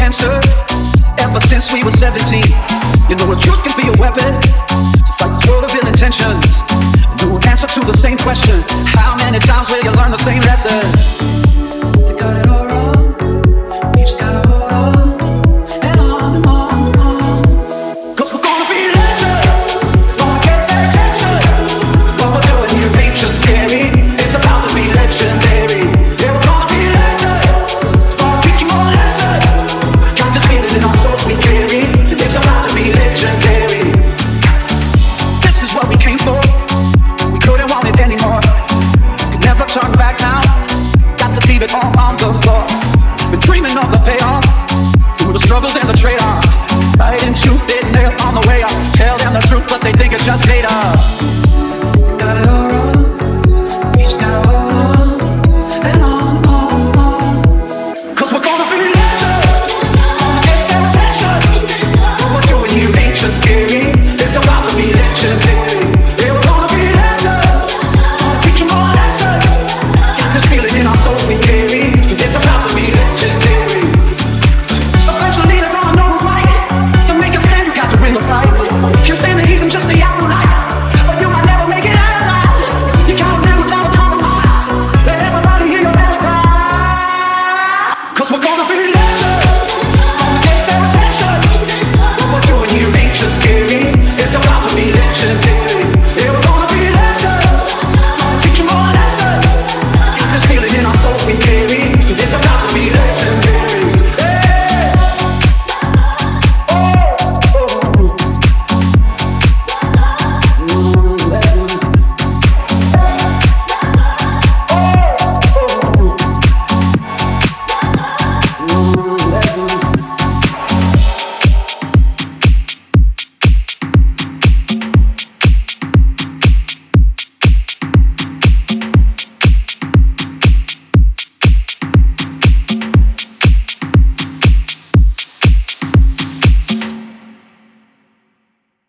answer ever since we were 17. You know the truth can be a weapon to fight this world of ill intentions. New answer to the same question. How many times will you learn the same lesson? They got it all.